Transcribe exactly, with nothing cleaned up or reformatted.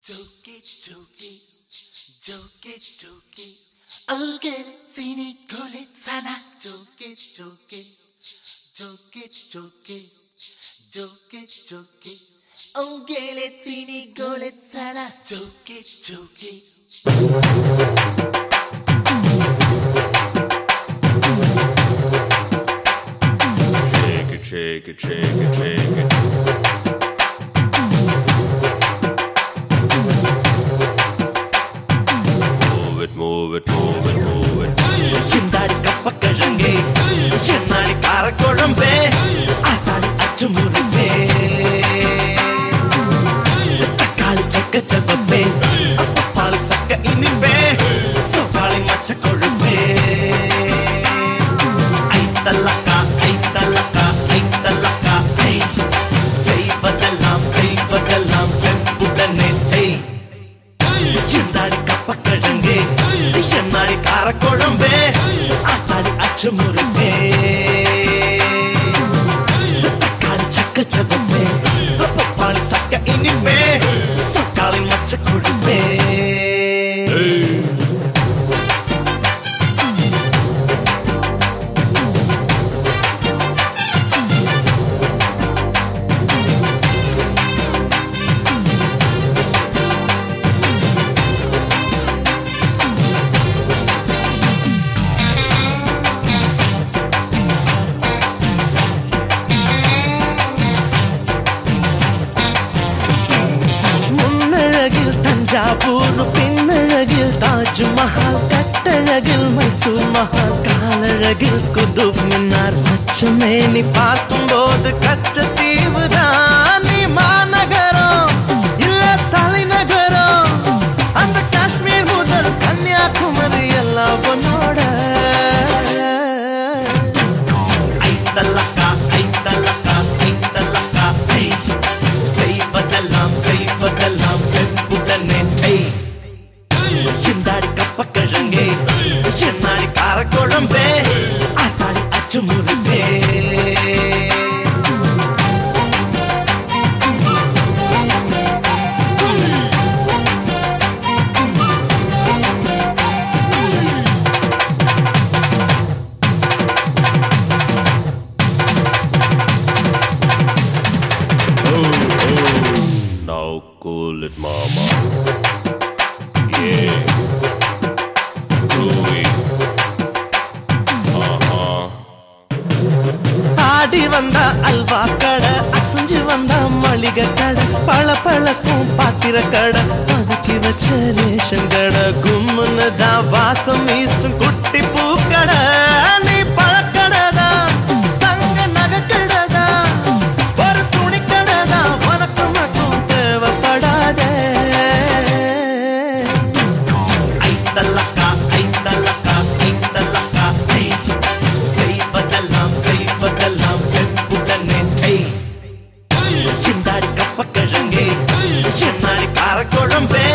Joke, joke, joke, joke. Oh, get it, seen it, call it, sana. Joke, joke, joke, joke, joke, joke. Oh, get it, seen it, call it, sana. Joke, joke. Shake it, shake it, shake it, shake it. Move it, move it, move it, move it. Chindari kappakallange, chennari karakolambe, aatari achumurve. Takkali chakka chavabbe, appali sakka inibbe, sopali macha kolubbe. Ai talaka, ai talaka, ai talaka, ai. Seivadellam, seivadellam, seppudane sei. Chindari kappakallange, chennari karakolambe, aatari achumurve. Takkali chakka chavabbe, appali sakka inibbe, sopali macha kolubbe. Thanjavur பெண்ணழகில் Taj Mahal கட்டழகில் Mysore Mahal காலழகில் Qutub Minar மச்சமே நீ பார்க்கும் போது கச்சத்தீவுதான் நீ மாநகரம் இல்ல தலைநகரம் அந்த காஷ்மீர் முதல் கன்னியாகுமரி எல்லாம் உன்னோட ஐத்தலக்கா ஐத்தலக்கா ஐத்தலக்கா ஐ செய்வதெல்லாம் செய்வதெல்லாம் செப்புடனே செய் சிந்தாடி கப்பக்கிழங்கே என்னாடி காரக்குழம்பே ஆத்தாடி அச்சுமுருகே Now cool it, mama. Yeah. Groovy. Uh-huh. ஆடி வந்த அல்வா கடை அசைஞ்சு வந்த மளிகை கடை பழ பழக்கும் பாத்திர கடை பதுக்கி வச்ச ரேஷன் கடை கும்முன்னு தான் வாசம் வீசும் குட்டி பூக்கடை நீ பழக்கடைதான் தங்க நகை கடைதான் ஒரு துணி கடைதான் உனக்கு மட்டும் தேவைப்படாதே ஐத்தலக்கா ஐத்தலக்கா ஐத்தலக்கா ஐ செய்வதெல்லாம் செய்வதெல்லாம் செப்புடனே செய் சிந்தாடி கப்பக்கிழங்கே என்னாடி காரக்குழம்பே